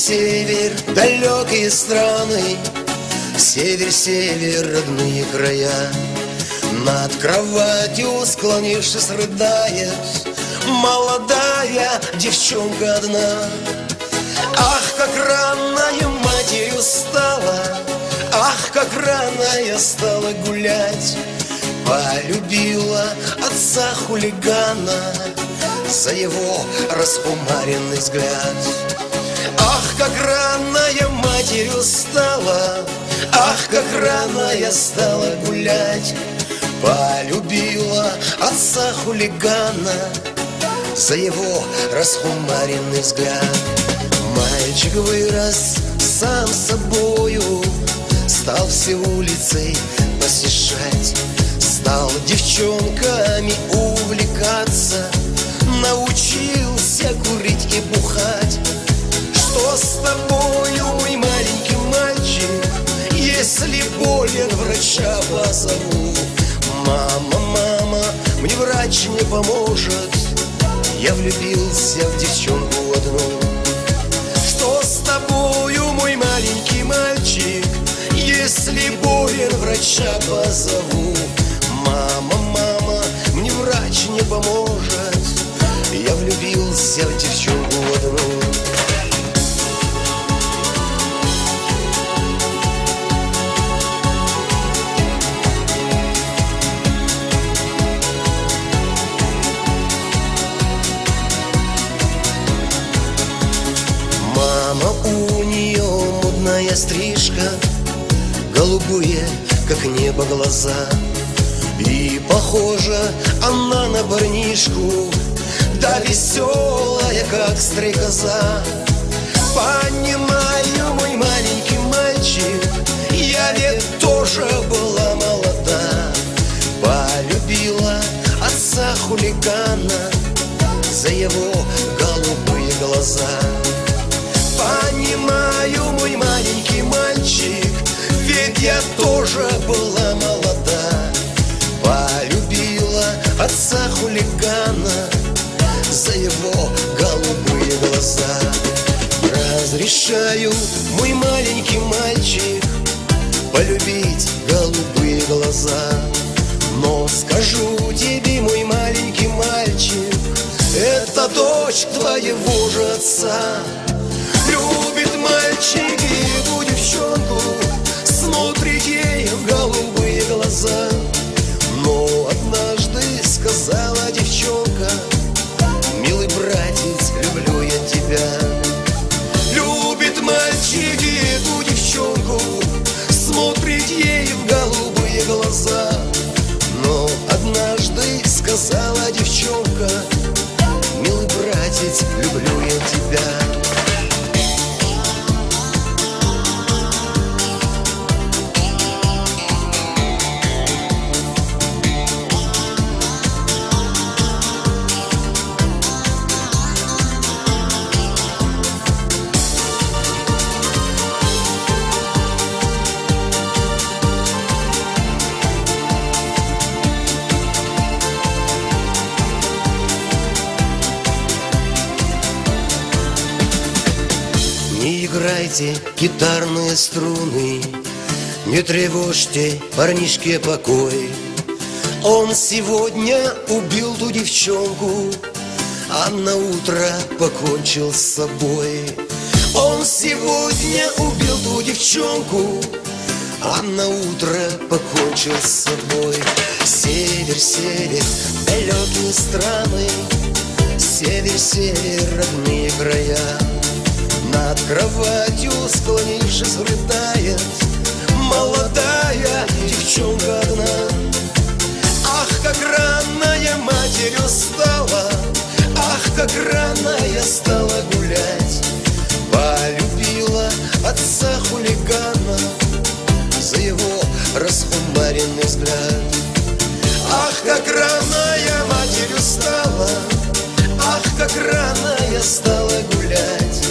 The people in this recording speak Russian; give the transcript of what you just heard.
север, далекие страны, север, север, родные края. Над кроватью, склонившись, рыдает молодая девчонка одна. Ах, как рано я матерью стала, ах, как рано я стала гулять. Полюбила отца хулигана за его расхумаренный взгляд. Ах, как рано я матерью стала, ах, как рано я стала гулять. Полюбила отца хулигана за его расхумаренный взгляд. Мальчик вырос сам собою, стал все улицы посещать, стал девчонками увлекаться, научился курить и бухать. Что с тобою, мой маленький мальчик, если болен, врача позову? Мама, мама, мне врач не поможет, я влюбился в девчонку одну. Что с тобою, мой маленький мальчик, если болен, врача позову? Мама, мама, мне врач не поможет, я влюбился в девчонку одну. Мама, у нее модная стрижка, голубые, как небо, глаза. И похожа она на парнишку, да веселая, как стрекоза. Понимаю, мой маленький мальчик, я ведь тоже была молода. Полюбила отца хулигана за его голубые глаза. Понимаю, мой маленький мальчик, ведь я тоже была молода. Полюбила отца хулигана за его голубые глаза. Разрешаю, мой маленький мальчик, полюбить голубые глаза. Но скажу тебе, мой маленький мальчик, это дочь твоего же отца. Любит мальчик эту девчонку, смотрит ей в голубые глаза. Но однажды сказала девчонка: милый братец, люблю я тебя. Любит мальчик эту девчонку, смотрит ей в голубые глаза. Но однажды сказала девчонка: милый братец, люблю я тебя. Не играйте гитарные струны, не тревожьте парнишке покой. Он сегодня убил ту девчонку, а на утро покончил с собой. Он сегодня убил ту девчонку, а на утро покончил с собой. Север, север, далекие страны, север, север, родные края. Над кроватью, склонившись, рыдает молодая девчонка одна. Ах, как рано я матерью стала, ах, как рано я стала гулять. Полюбила отца хулигана за его расхумаренный взгляд. Ах, как рано я матерью стала, ах, как рано я стала гулять.